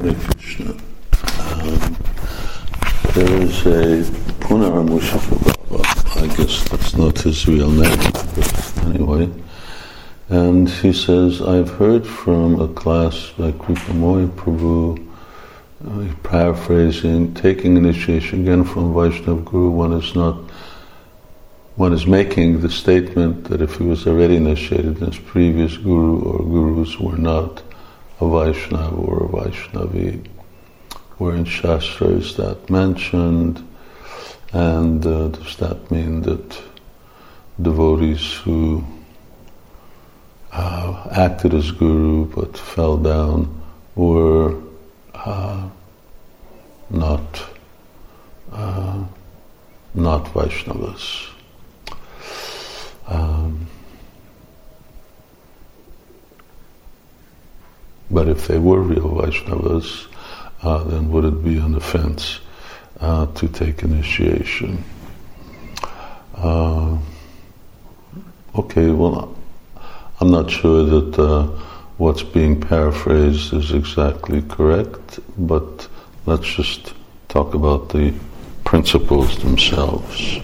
Hare Krishna. There is a Punar Mushaka Baba, I guess that's not his real name, but anyway. And he says, I've heard from a class like Kripamoy Prabhu, paraphrasing, taking initiation again from Vaishnava Guru, one is making the statement that if he was already initiated, his previous guru or gurus were not a Vaishnava or a Vaishnavi. Where in Shastra is that mentioned, and does that mean that devotees who acted as guru but fell down were not Vaishnavas? But if they were real Vaishnavas, then would it be an offense to take initiation? Okay, well, I'm not sure that what's being paraphrased is exactly correct, but let's just talk about the principles themselves.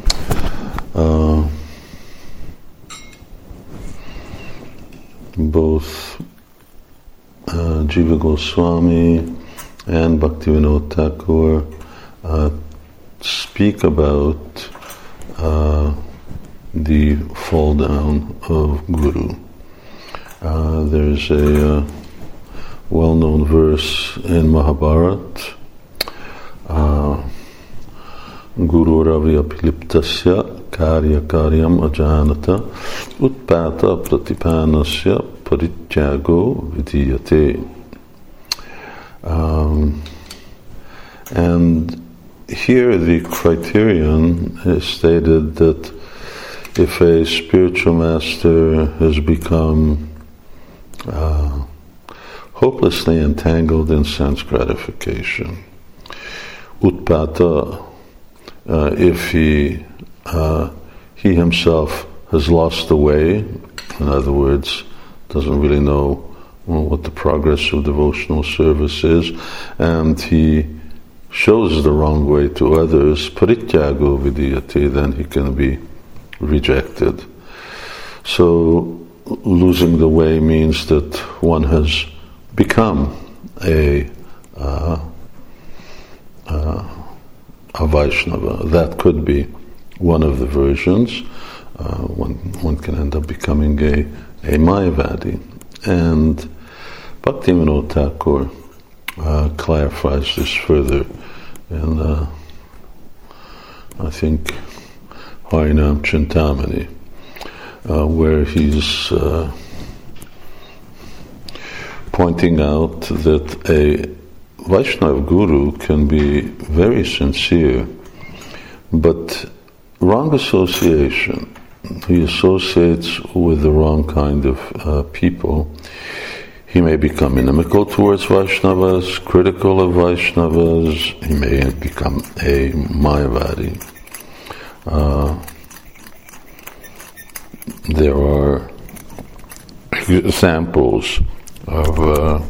Both Jiva Goswami and Bhaktivinoda Thakur speak about the fall down of Guru. There's a well-known verse in Mahabharata, Guru Ravi Apiliptasya Karya Karyam Ajanata Utpata Pratipanasya Parityago Vidiyate. And here the criterion is stated that if a spiritual master has become hopelessly entangled in sense gratification, utpata, if he himself has lost the way, in other words, doesn't really know what the progress of devotional service is, and he shows the wrong way to others, parityago vidiyate, then he can be rejected. So losing the way means that one has become a Vaishnava. That could be one of the versions. One can end up becoming a Mayavadi. And Bhaktivinoda Thakur clarifies this further in, I think, Harinam Chintamani, where he's pointing out that a Vaishnava guru can be very sincere, but wrong association. He associates with the wrong kind of people. He may become inimical towards Vaishnavas, critical of Vaishnavas. He may become a Mayavadi. There are examples of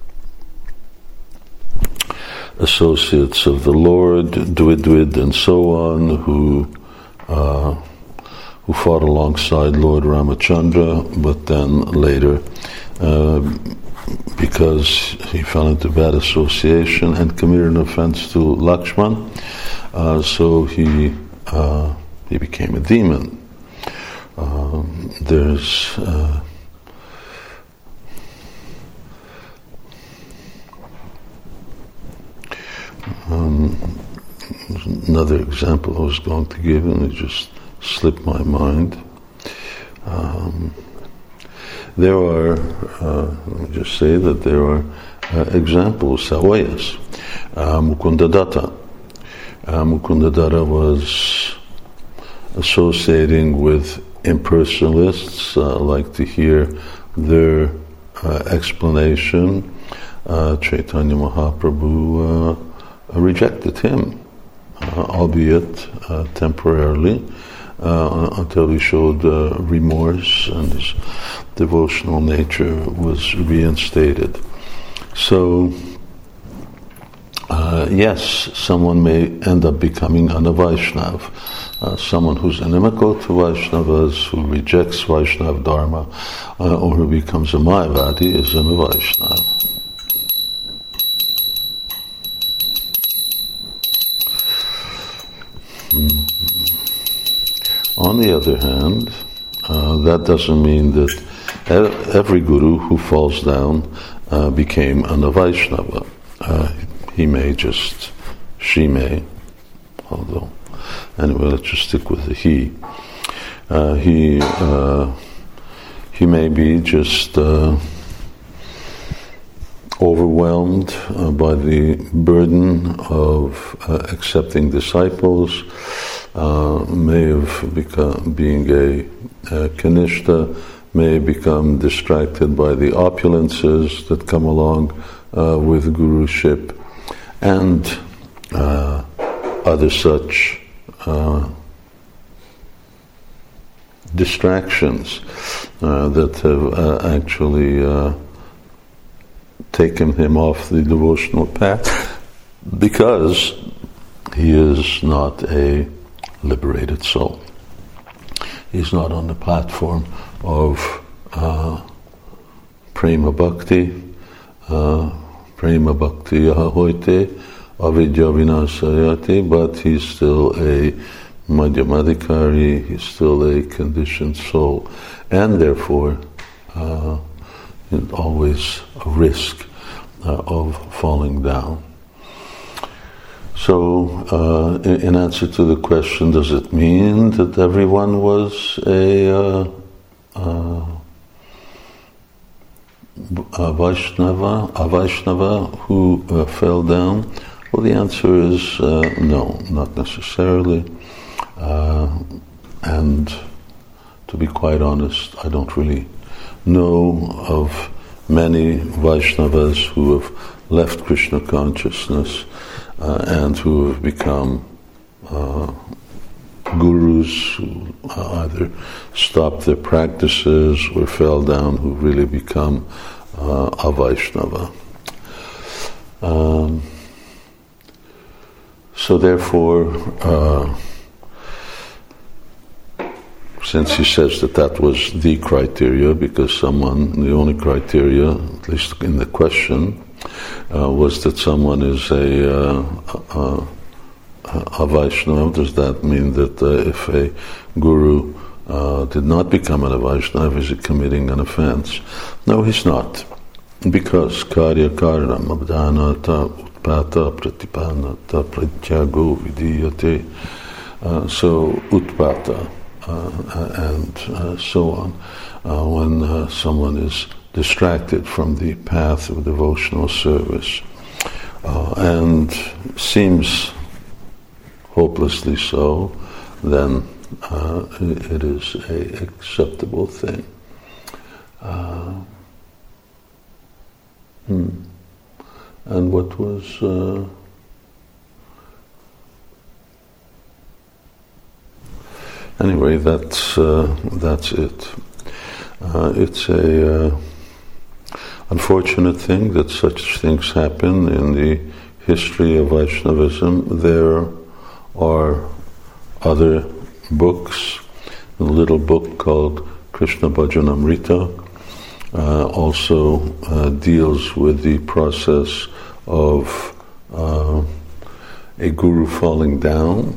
associates of the Lord, Dvidvid and so on, who fought alongside Lord Ramachandra, but then later, because he fell into bad association and committed an offense to Lakshman, so he became a demon. There's another example I was going to give, and it just slipped my mind. There are, let me just say that there are examples, Sawayas. Mukundadatta. Mukundadatta was associating with impersonalists, like to hear their explanation. Chaitanya Mahaprabhu rejected him, albeit temporarily, until he showed remorse and his devotional nature was reinstated. So yes, someone may end up becoming a Vaishnav. Someone who's inimical to Vaishnavas, who rejects Vaishnav Dharma, or who becomes a Mayavadi is a Vaishnav. On the other hand, that doesn't mean that every guru who falls down became a Vaishnava. He may just, she may, although, anyway, let's just stick with the he. He may be just overwhelmed by the burden of accepting disciples, may have become, being a Kanishta, may become distracted by the opulences that come along with guruship, and other such distractions that have actually taken him off the devotional path, because he is not a liberated soul. He's not on the platform of prema bhakti, ahoite, avidya vinasayati, but he's still a madhyamadhikari, he's still a conditioned soul, and therefore always a risk of falling down. So, in answer to the question, does it mean that everyone was a Vaishnava who fell down? Well, the answer is no, not necessarily. And to be quite honest, I don't really know of many Vaishnavas who have left Krishna consciousness and who have become gurus, who either stopped their practices or fell down, who really become a Vaishnava. So therefore, since he says that was the criteria, because the only criteria, at least in the question, was that someone is a Vaishnava, does that mean that if a guru did not become a Vaishnava, is he committing an offense? No, he's not. Because karya karanam abdhanata utpata pratipanata pratyago vidiyate. So utpata and so on. When someone is distracted from the path of devotional service and seems hopelessly so, then it is an acceptable thing. And what was anyway? That's it. It's a unfortunate thing that such things happen in the history of Vaishnavism. There are other books. A little book called Krishna Bhajanamrita also deals with the process of a guru falling down.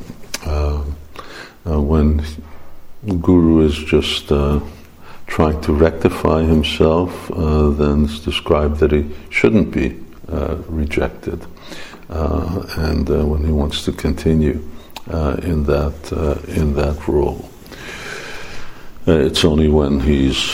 When guru is just trying to rectify himself, then it's described that he shouldn't be rejected, and when he wants to continue in that role, it's only when he's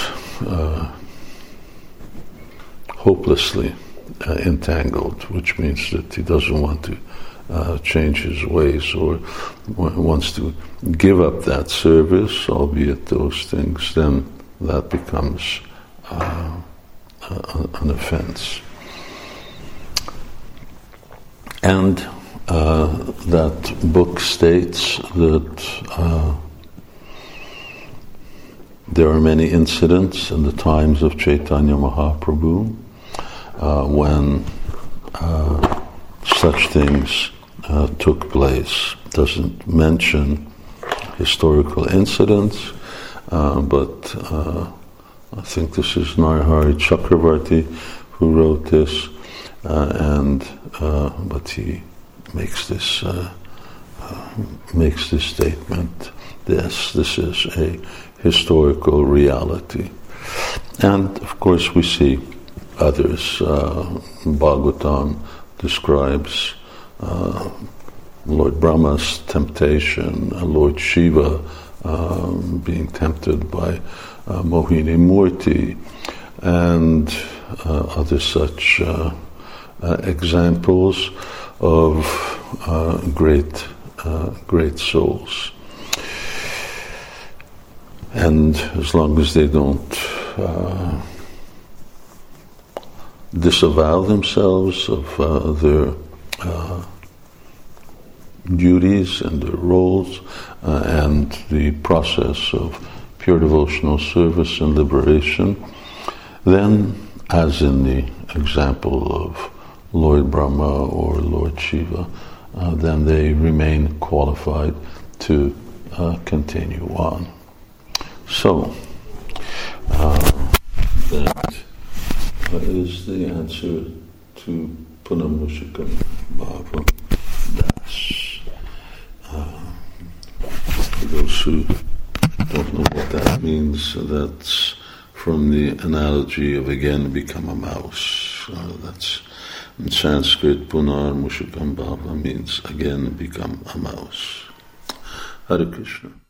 hopelessly entangled, which means that he doesn't want to change his ways or wants to give up that service, albeit those things, then that becomes an offense. And that book states that there are many incidents in the times of Chaitanya Mahaprabhu when such things took place. Doesn't mention historical incidents, but I think this is Narahari Chakravarti who wrote this, but he makes this statement. Yes, this is a historical reality, and of course we see others. Bhagavatam describes Lord Brahma's temptation, Lord Shiva being tempted by Mohini Murti, and other such examples of great souls. And as long as they don't disavow themselves of their duties and their roles and the process of pure devotional service and liberation, then, as in the example of Lord Brahma or Lord Shiva, then they remain qualified to continue on. So, that is the answer to Punamushikam Bhava. That's, for those who don't know what that means, that's from the analogy of again become a mouse. That's in Sanskrit, Punar Mushikam Bhava means again become a mouse. Hare Krishna.